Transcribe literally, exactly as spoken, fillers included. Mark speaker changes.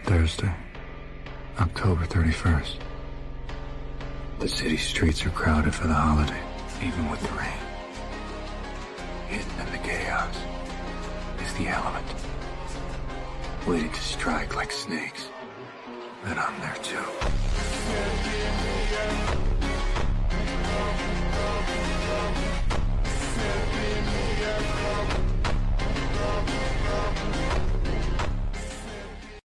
Speaker 1: Thursday, October thirty-first. The city streets are crowded for the holiday, even with the rain. Hidden in the chaos is the element, waiting to strike like snakes. And I'm there too.